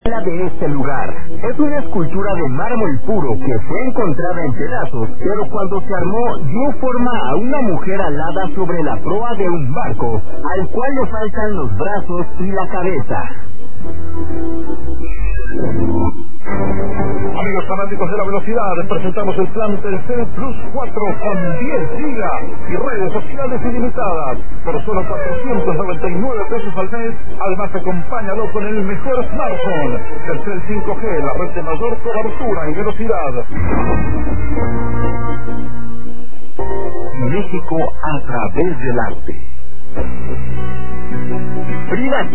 La de este lugar es una escultura de mármol puro que fue encontrada en pedazos, pero cuando se armó dio forma a una mujer alada sobre la proa de un barco, al cual le faltan los brazos y la cabeza. Amigos fanáticos de la velocidad, les presentamos el plan Telcel Plus 4 con 10 gigas y redes sociales ilimitadas por solo 499 pesos al mes. Además, acompáñalo con el mejor smartphone, Telcel 5G, la red de mayor cobertura y velocidad. México a través del arte. Frida